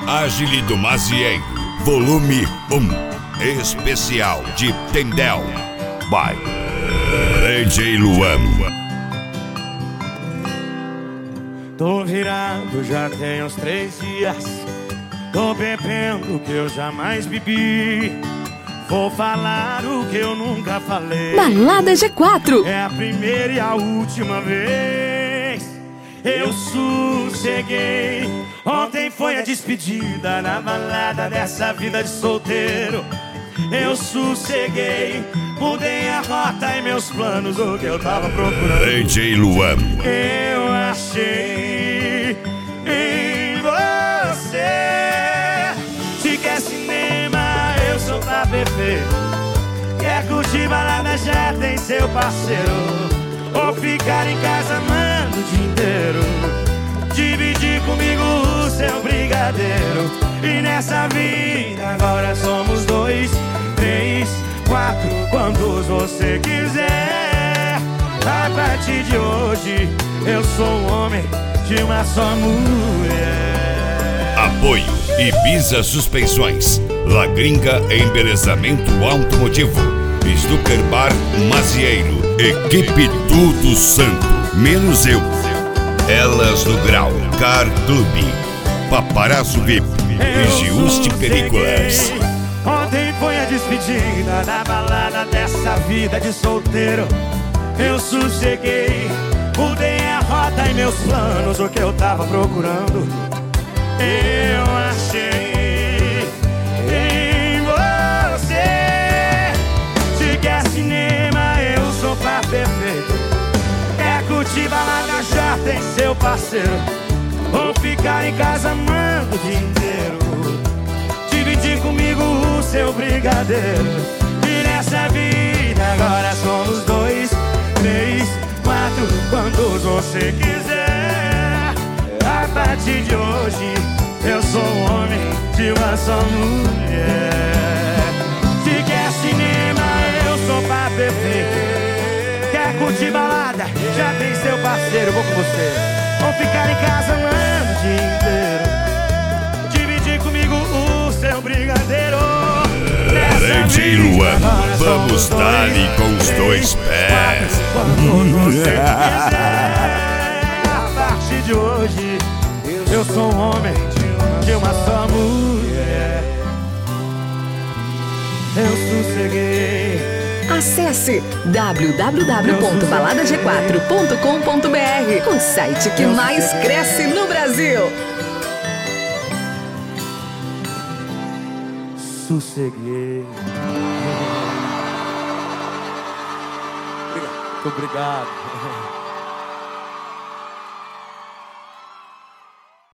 Ágile do Mazieiro, volume 1, especial de Tendel, by DJ Luan. Tô virado já tem uns 3 dias. Tô bebendo o que eu jamais bebi. Vou falar o que eu nunca falei. Balada G4. É a primeira e a última vez. Eu sosseguei. Ontem foi a despedida na balada dessa vida de solteiro. Eu sosseguei. Mudei a rota e meus planos, o que eu tava procurando. DJ Luan. Eu achei em você. Se quer cinema, eu sou pra beber. Quer curtir balada, já tem seu parceiro. Ou ficar em casa amando o dia inteiro. Dividir comigo o seu brigadeiro. E nessa vida agora somos 2, 3, 4, quantos você quiser. A partir de hoje eu sou um homem de uma só mulher. Apoio Ibiza Suspensões, La Gringa Embelezamento Automotivo, Snooker Bar Mazieiro, Equipe Tudo Santo, menos eu. Elas do Grau, Car Clube, Paparazzo VIP e Giusti Películas. Ontem foi a despedida da balada dessa vida de solteiro. Eu sosseguei, mudei a rota e meus planos, o que eu tava procurando. Eu achei em você. Se quer cinema, eu sou pra perfeito. Quer curtir balada, já tem seu parceiro. Ou ficar em casa amando o dia inteiro. Dividir comigo o seu brigadeiro. E nessa vida agora somos 2, 3, 4, quantos você quiser. A partir de hoje eu sou um homem de uma só mulher. Se quer cinema, eu sou pra perfeito. Quer curtir balada, já tem seu parceiro, vou com você. Ou ficar em casa amando o dia inteiro. Dividir comigo o seu brigadeiro. DJ Luan, vamos dar-lhe com os 2 pés. Quando você quiser. A partir de hoje eu sou um homem de uma só mulher. Eu sosseguei. Acesse www.baladag4.com.br, o site que mais cresce no Brasil. Sosseguei. Muito obrigado.